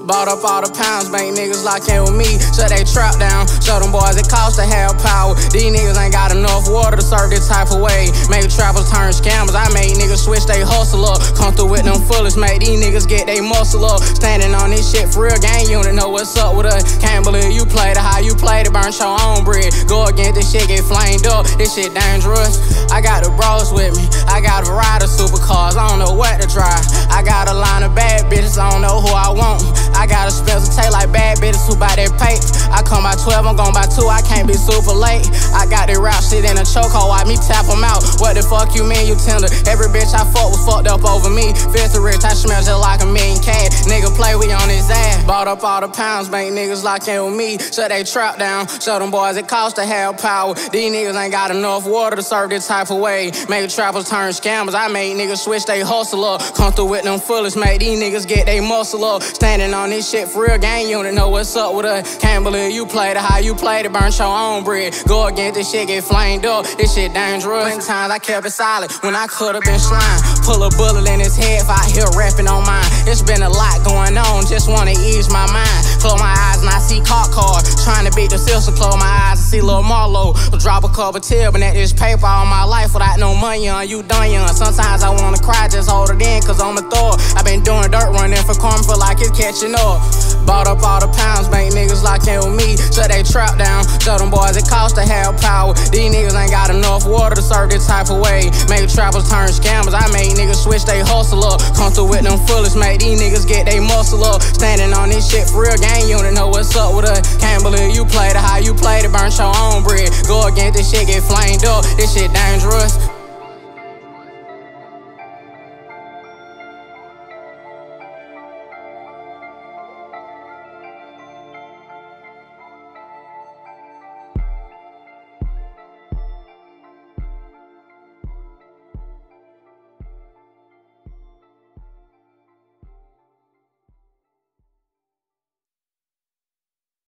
Bought up all the pounds, make niggas lock in with me. Shut they trap down, show them boys it costs to have power. These niggas ain't got enough water to serve this type of way. Make trappers turn scammers, I made niggas switch they hustle up. Come through with them fullest, make these niggas get they muscle up. Standing on this shit for real, gang unit know what's up with us. Can't believe you played it, how you played it, burn your own bread. Go against this shit, get flamed up, this shit dangerous. I got the bros with me, I got a variety of supercars, I don't know what to drive. I got a line of bad bitches, I don't know who I want. I got a Spencer tail like bad bitches who buy that paper. I come by 12, I'm gon' by 2, I can't be super late. I got that rap shit in a chokehold, watch me tap them out. What the fuck you mean you tender? Every bitch I fuck was fucked up over me. Filthy rich, I smell just like $1 million cash. Nigga play, we on his ass. Bought up all the pounds, make niggas lock in with me. Shut they trap down, show them boys it costs to have power. These niggas ain't got enough water to serve this type of way. Make trappers turn scammers, I made niggas switch they hustle up. Come through with them fullest, make these niggas get they muscle up. Standing on this shit for real, gang unit know what's up with us. Can't believe you played it, how you played it, burn your own bread. Go against this shit, get flamed up, this shit dangerous. Plenty times I kept it solid when I could've been slime. Pull a bullet in his head if I hear rapping on mine. It's been a lot going on, just wanna ease my mind. Close my eyes and I see cop cars. Trying to beat the sister, close my eyes and see Lil Marlo. Drop a couple tears, but at this paper all my life without no money on, you done young. Sometimes I wanna cry, just hold it in, cause I'm a thug. I been doing dirt running for karma, feel like it's catching up. Bought up all the pounds, make niggas lock in with me. Shut they trap down, show them boys it costs to have power. These niggas ain't got enough water to serve this type of way. Make trappers turn scammers, I made niggas switch they hustle up. Come through with them fullest, make these niggas get they muscle up. Standing on this shit for real, gang unit know what's up with us. Can't believe you played it, how you played it, burn your own bread. Go against this shit, get flamed up, this shit dangerous.